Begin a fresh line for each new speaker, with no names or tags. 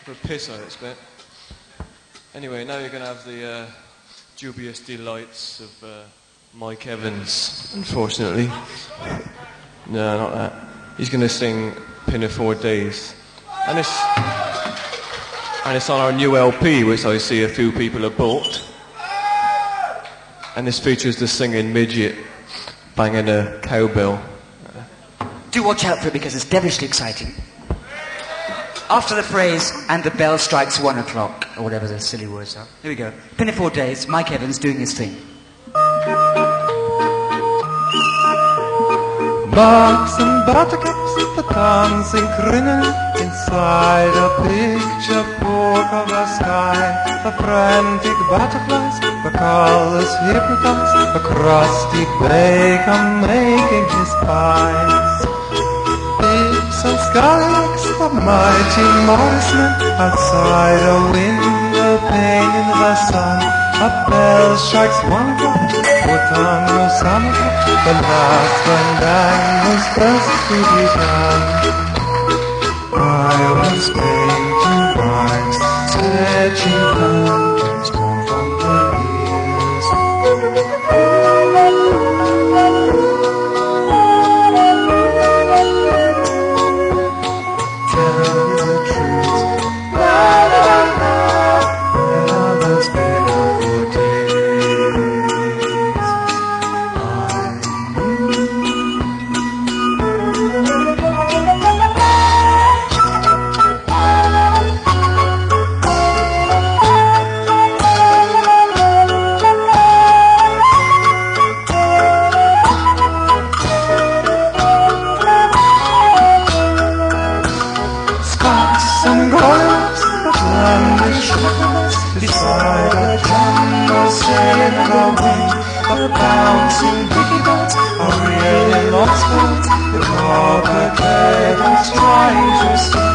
for a piss, I expect. Anyway, now you're going to have the dubious delights of Mike Evans, unfortunately. No, not that. He's going to sing Pinafore Days. And it's on our new LP, which I see a few people have bought. And this features the singing midget banging a cowbell.
Do watch out for it because it's devilishly exciting. After the phrase, and the bell strikes 1 o'clock, or whatever the silly words are. Here we go. Pinafore Days, Mike Evans doing his thing.
Bugs and buttercups, the dancing grinning inside a picture book of the sky. The frantic butterflies, the colors hypnotize, the crusty baker making his pies. Pips and skulls, the mighty Morrisman outside a window pane in the sun. A bell strikes 1 o'clock, put on your summer coat. The last bandang was first to be done. I was painting rhymes, sketching patterns torn from the years. Tell you the truth, la la la, well, there's been a good days. Skunks and golems, the blandish shepherds, beside a jumbo sailing away. The bouncing dicky birds are really lost birds. The carpet beggars trying to see.